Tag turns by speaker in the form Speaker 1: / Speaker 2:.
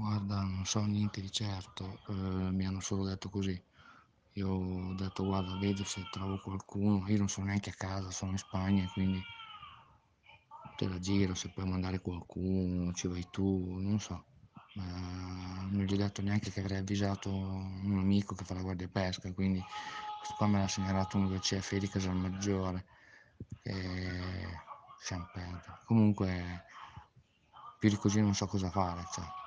Speaker 1: Guarda, non so niente di certo, mi hanno solo detto così. Io ho detto: "Guarda, vedo se trovo qualcuno", io non sono neanche a casa, sono in Spagna, quindi te la giro, se puoi mandare qualcuno, ci vai tu, non so. Non gli ho detto neanche che avrei avvisato un amico che fa la guardia pesca, quindi questo qua me l'ha segnalato uno del CFI di Casalmaggiore, lasciam perdere. Comunque più di così non so cosa fare, cioè.